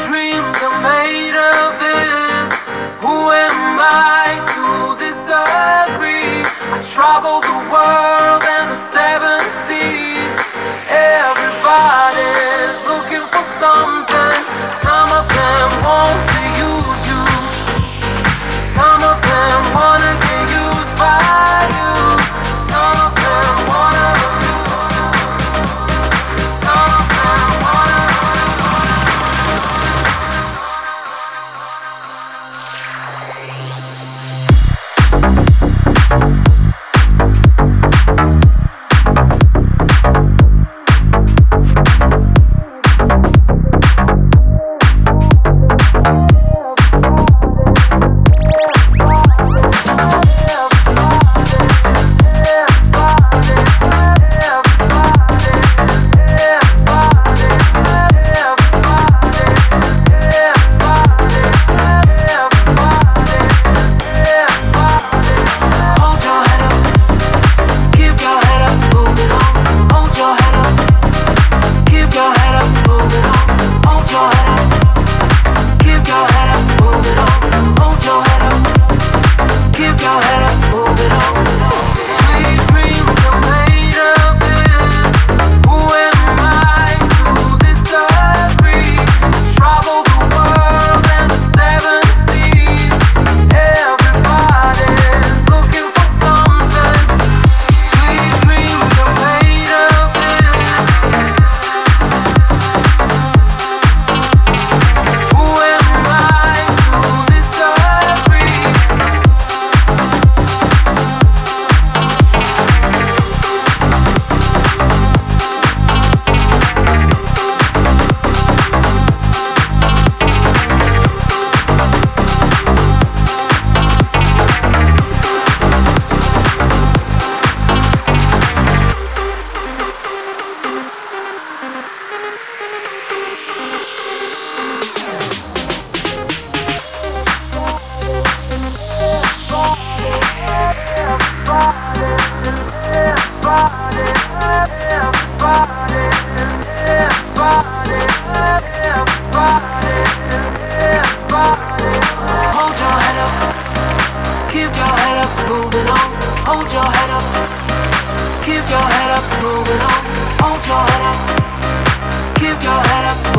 dreams are made of this. Who am I to disagree? I travel the world and the seven seas. Everybody's looking for something. Some of them want to use you. Some of them wanna get used by you. Some of them wanna abuse you. Some of them wanna keep your head up, moving on. Hold your head up, keep your head up,